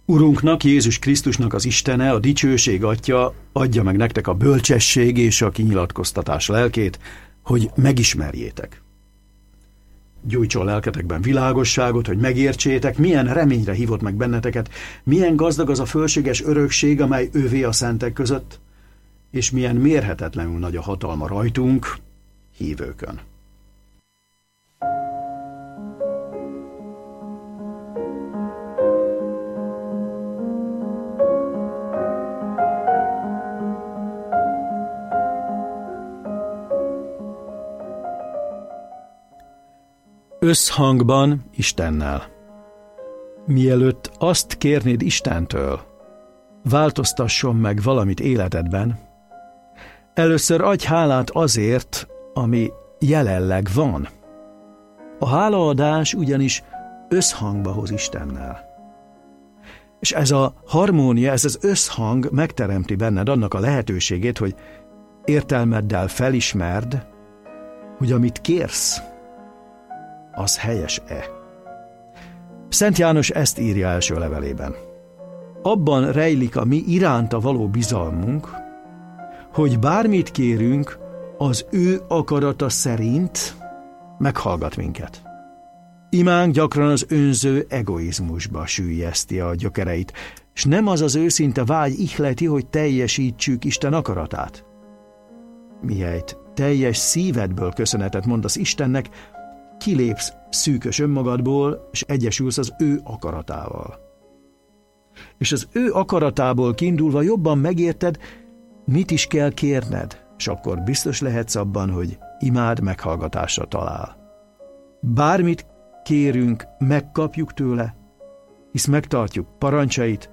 Urunknak, Jézus Krisztusnak az Istene, a dicsőség Atya adja meg nektek a bölcsesség és a kinyilatkoztatás lelkét, hogy megismerjétek. Gyújtson lelketekben világosságot, hogy megértsétek, milyen reményre hívott meg benneteket, milyen gazdag az a fölséges örökség, amely ővé a szentek között, és milyen mérhetetlenül nagy a hatalma rajtunk, hívőkön. Összhangban Istennel. Mielőtt azt kérnéd Istentől, változtasson meg valamit életedben, először adj hálát azért, ami jelenleg van. A hálaadás ugyanis összhangba hoz Istennel. És ez a harmónia, ez az összhang megteremti benned annak a lehetőségét, hogy értelmeddel felismerd, hogy amit kérsz, az helyes-e. Szent János ezt írja első levelében. Abban rejlik a mi iránta való bizalmunk, hogy bármit kérünk, az ő akarata szerint meghallgat minket. Imánk gyakran az önző egoizmusba süllyeszti a gyökereit, és nem az az őszinte vágy ihleti, hogy teljesítsük Isten akaratát. Mihelyt teljes szívedből köszönetet mondasz Istennek, kilépsz szűkös önmagadból, és egyesülsz az ő akaratával. És az ő akaratából kiindulva jobban megérted, mit is kell kérned, és akkor biztos lehetsz abban, hogy imád meghallgatásra talál. Bármit kérünk, megkapjuk tőle, hisz megtartjuk parancsait,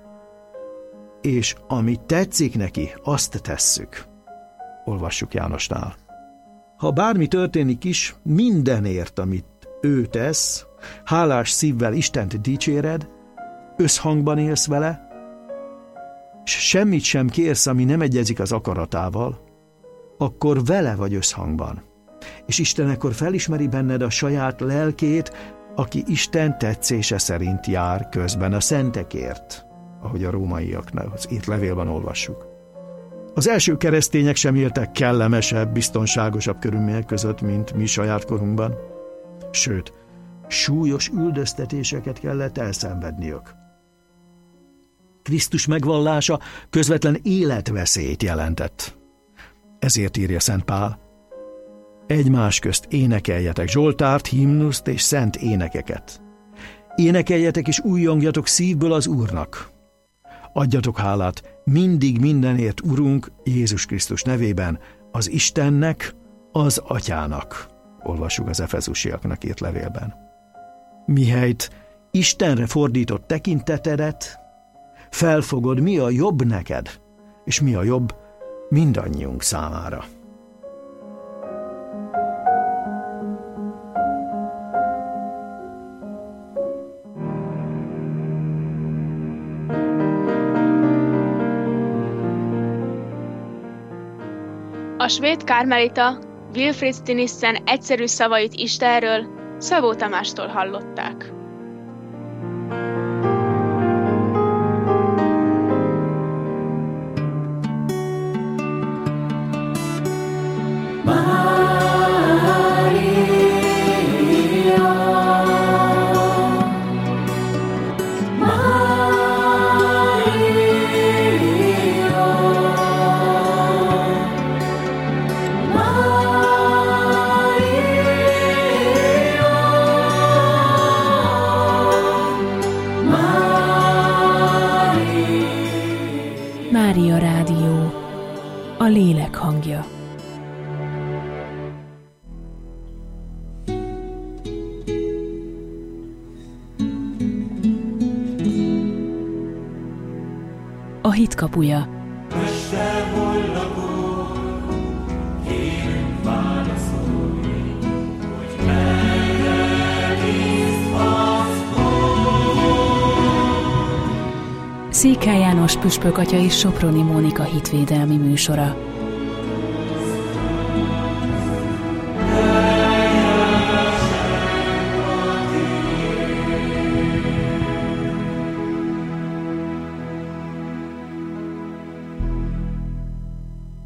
és ami tetszik neki, azt tesszük. Olvassuk Jánosnál. Ha bármi történik is, mindenért, amit ő tesz, hálás szívvel Istent dicséred, összhangban élsz vele, és semmit sem kérsz, ami nem egyezik az akaratával, akkor vele vagy összhangban. És Isten ekkor felismeri benned a saját lelkét, aki Isten tetszése szerint jár közben a szentekért, ahogy a rómaiaknál az írt levélben olvassuk. Az első keresztények sem éltek kellemesebb, biztonságosabb körülmények között, mint mi saját korunkban. Sőt, súlyos üldöztetéseket kellett elszenvedniük. Krisztus megvallása közvetlen életveszélyt jelentett. Ezért írja Szent Pál: egymás közt énekeljetek zsoltárt, himnuszt és szent énekeket. Énekeljetek és újjongjatok szívből az Úrnak. Adjatok hálát mindig mindenért Urunk Jézus Krisztus nevében, az Istennek, az Atyának. Olvassuk az Efezusiaknak írt levélben. Mihelyt Istenre fordított tekintetedet, felfogod, mi a jobb neked, és mi a jobb mindannyiunk számára. A svéd kármelita Wilfrid Stinissen egyszerű szavait Istenről Szabó Tamástól hallották. Mária Rádió, a lélek hangja. A hit kapuja. Székely János püspök atya és Soproni Mónika hitvédelmi műsora.